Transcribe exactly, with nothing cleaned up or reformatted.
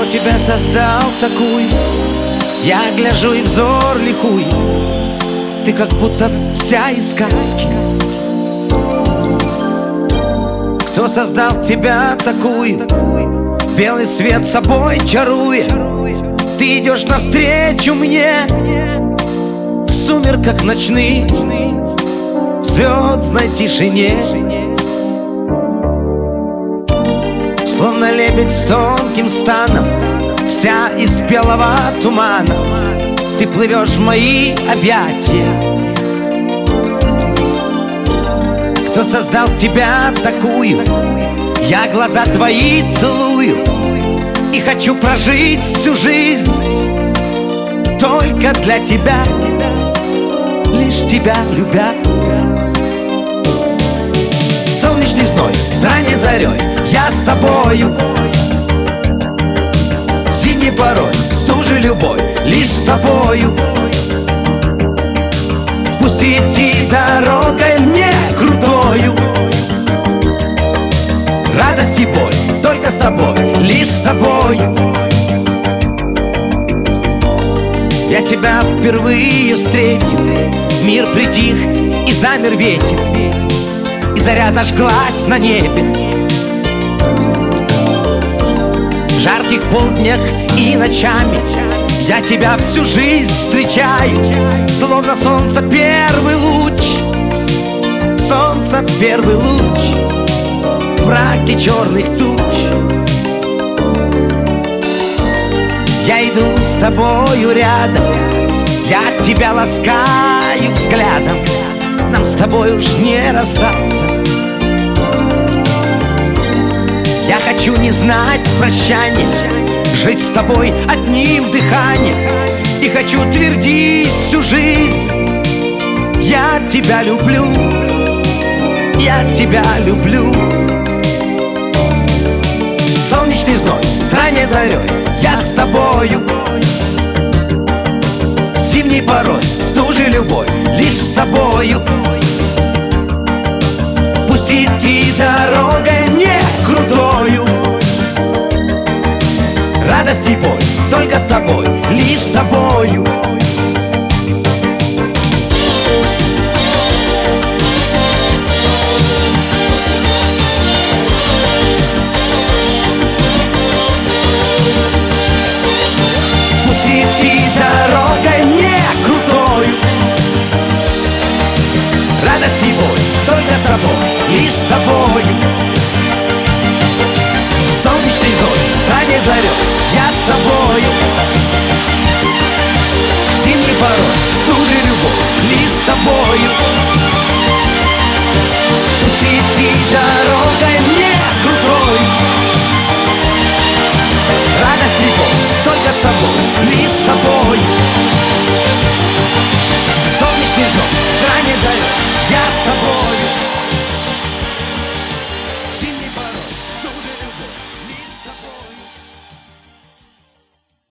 тебя создал такую? Я гляжу и взор ликует. Ты как будто вся из сказки. Кто создал тебя такую? Белый свет собой чаруя. Ты идешь навстречу мне в сумерках ночных, в звездной тишине. Словно лебедь с тонким станом, вся из белого тумана, ты плывешь в мои объятия. Кто создал тебя такую? Я глаза твои целую и хочу прожить всю жизнь только для тебя, лишь тебя любя. Солнечный зной, с ранней зарей я с тобою, зимней порой, стужи любой, лишь с тобою. Пусть идти дорогой мне крутою, радость и боль только с тобой, лишь с тобой. Я тебя впервые встретил, мир притих и замер ветер, и заря зажглась на небе. В жарких полднях и ночами я тебя всю жизнь встречаю, словно солнце первый луч, солнце первый луч в мраке черных туч. Я иду с тобою рядом, я тебя ласкаю взглядом, нам с тобой уж не расстаться. Я хочу не знать прощания, жить с тобой одним дыханием, и хочу твердить всю жизнь: я тебя люблю, я тебя люблю. Солнечный зной, с ранней зарей я с тобою, зимней порой, стужи любой, лишь с тобою. Пусть идти дорогой